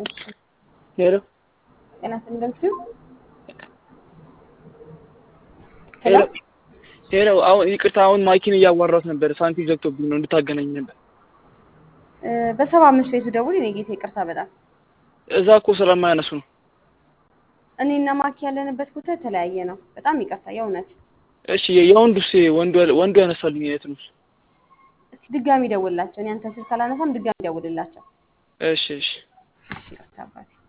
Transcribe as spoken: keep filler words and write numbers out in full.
እሺ ሄሎ ጤና ይስጥልኝ ሄሎ ሄሎ አሁን ይቅርታ አሁን ማይኪን እያዋራሁት ነበር ሳንቲም ዘግቶብኝ ነው እንድታገናኝ ነበር በሰባ አምስት ቤቱ ደውል እኔ ጌታ ይቅርታ በጣም እዛ እኮ ስለማያነሱ ነው እኔና ማኪ ያለንበት ቦታ ተለያየ ነው በጣም ይቅርታ የእውነት እሺ የወንዱስ ወንዱ ወንዱ ያነሳልኝ የት ነው እስኪ ድጋሚ ደውልላቸው እኔ አንተ ስልክ ካላነሳም ድጋሚ ደውልላቸው እሺ እሺ ይቅርታ አባቴ